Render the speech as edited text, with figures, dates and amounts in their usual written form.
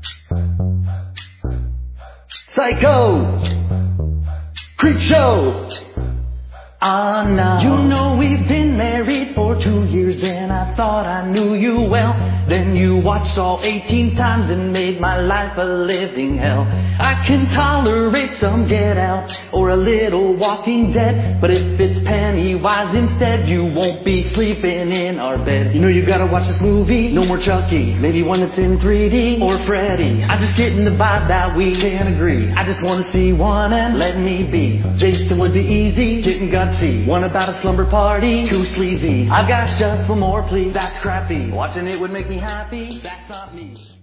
Psycho! Creep Show! Now. You know we've been married for 2 years and I thought I knew you well. Then you watched all 18 times and made my life a living hell. I can tolerate some Get Out or a little Walking Dead, but if it's Pennywise instead, you won't be sleeping in our bed. You know you gotta watch this movie, no more Chucky, maybe one that's in 3D, or Freddy. I'm just getting the vibe that we can agree. I just wanna see one and let me be. Jason would be easy, getting gutsy. One about a slumber party, too sleazy. I've got just one more plea, that's crappy. Watching it would make me happy, that's not me.